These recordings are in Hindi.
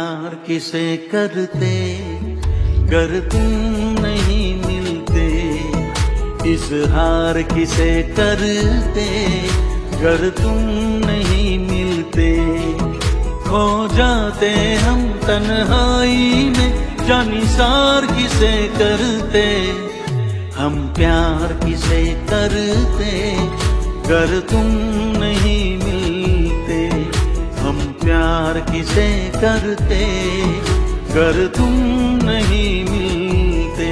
प्यार किसे करते गर तुम नहीं मिलते, इज़हार किसे करते गर तुम नहीं मिलते। खो जाते हम तन्हाई में, जानिसार किसे करते, हम प्यार किसे करते गर तुम नहीं मिलते, हम प्यार किसे करते गर तुम नहीं मिलते।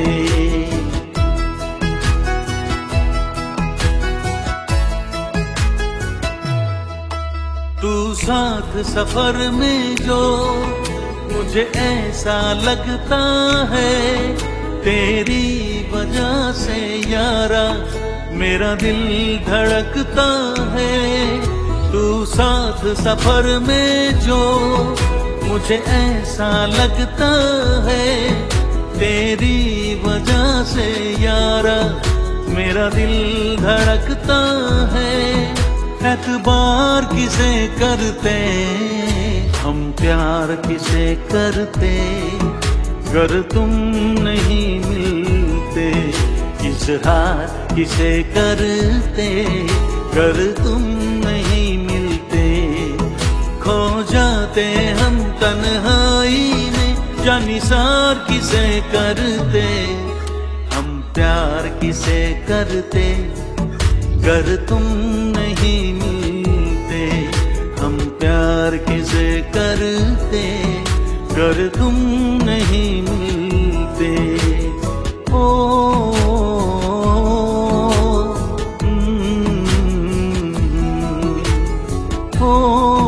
तू साथ सफर में जो मुझे ऐसा लगता है, तेरी वजह से यारा मेरा दिल धड़कता है। तू साथ सफर में जो मुझे ऐसा लगता है, तेरी वजह से यारा मेरा दिल धड़कता है। एतबार किसे करते, हम प्यार किसे करते गर तुम नहीं मिलते, इज़हार किसे करते गर तुम नहीं मिलते। खो जाते हम तन्हाई में, जानिसार किसे करते, हम प्यार किसे करते गर तुम नहीं मिलते, हम प्यार किसे करते गर तुम नहीं मिलते। ओ, ओ, ओ, ओ,